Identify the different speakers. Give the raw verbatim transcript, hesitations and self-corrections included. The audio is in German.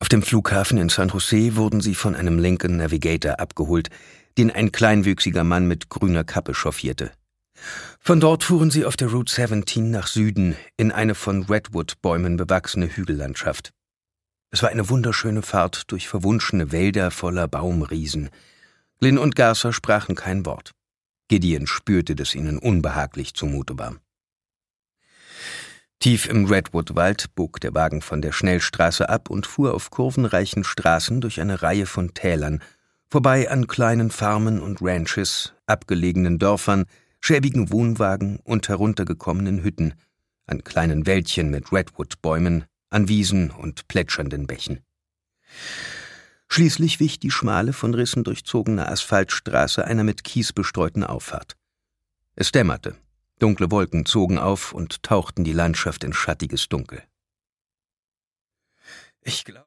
Speaker 1: Auf dem Flughafen in San Jose wurden sie von einem Lincoln Navigator abgeholt, den ein kleinwüchsiger Mann mit grüner Kappe chauffierte. Von dort fuhren sie auf der Route siebzehn nach Süden in eine von Redwood-Bäumen bewachsene Hügellandschaft. Es war eine wunderschöne Fahrt durch verwunschene Wälder voller Baumriesen. Glynn und Garcer sprachen kein Wort. Gideon spürte, dass ihnen unbehaglich zumute war. Tief im Redwood-Wald bog der Wagen von der Schnellstraße ab und fuhr auf kurvenreichen Straßen durch eine Reihe von Tälern, vorbei an kleinen Farmen und Ranches, abgelegenen Dörfern, schäbigen Wohnwagen und heruntergekommenen Hütten, an kleinen Wäldchen mit Redwood-Bäumen, an Wiesen und plätschernden Bächen. Schließlich wich die schmale, von Rissen durchzogene Asphaltstraße einer mit Kies bestreuten Auffahrt. Es dämmerte. Dunkle Wolken zogen auf und tauchten die Landschaft in schattiges Dunkel. »Ich glaube,